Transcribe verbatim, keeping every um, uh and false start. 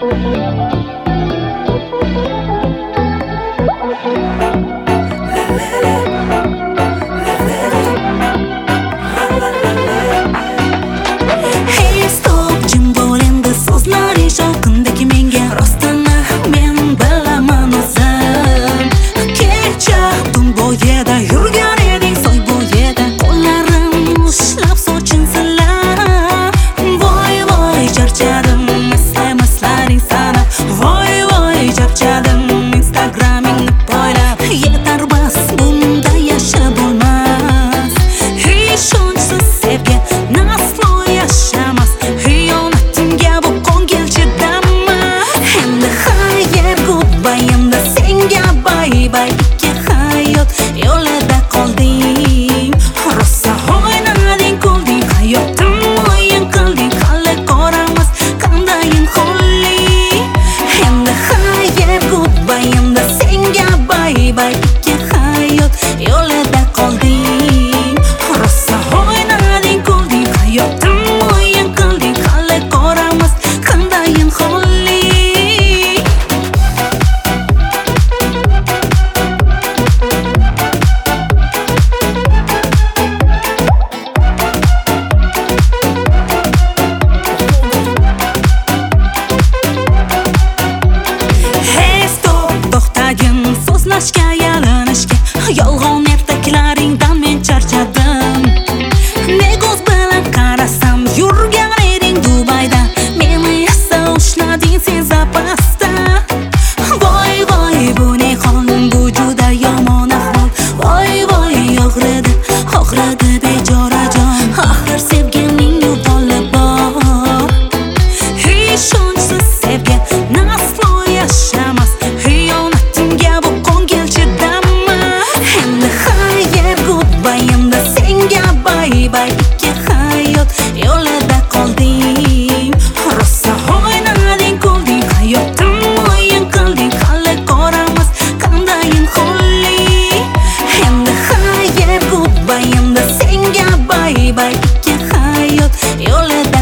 Hey stop, jim bo'l endi so'zlaring shovqindek menga rostini men bilaman o'zim. Kecha tun bo'yida yurgan eding soy bo'yida, qo'llarim ushlab soching silab. Voy voy charchadim eslamashlaring sanab, voy voy charchadim Instagramingni poylab. Yetar bas, bunda yashab bo'lmas, ishonchsiz sevgi naslo yashamas. Xiyonatimga bu ko'ngil chidamas. Endi xayr goodbye, endi senga bye bye. Ikki hayot yo'lida qolding, rosa o'ynading kulding, hayotim o'yin qilding. Hali ko'ramiz qandayin xolli. Endi xayr goodbye, endi senga bye bye. Ikki hayot yo'lida qolding, rosa o'ynading kulding, hayotim o'yin qilding. Hali ko'ramiz qandayin xolli. Hey stop, to'xtagin so'zlashga, yalinishga. Yolg'on ertaklaringdan men charchadim. Ne ko'z bilan qarasam yurgan eding Dubayda, meni esa ushlading sen zapasda. Voy voy bu ne hol, bu juda yomon ahvol. Voy voy og'ridi, og'ridi bejorajon. Axir sevgining yo'li bor, ishonchsiz sevgi naslo yashamas. Xiyonatimga bu ko'ngil chidamas. Endi xayr goodbye, endi senga bye bye. Ikki hayot yo'lida qolding, rosa o'ynading kulding, hayotim o'yin qilding. Hali ko'ramiz qandayin xolli. Endi xayr goodbye, endi senga bye bye. Ikki hayot yo'lida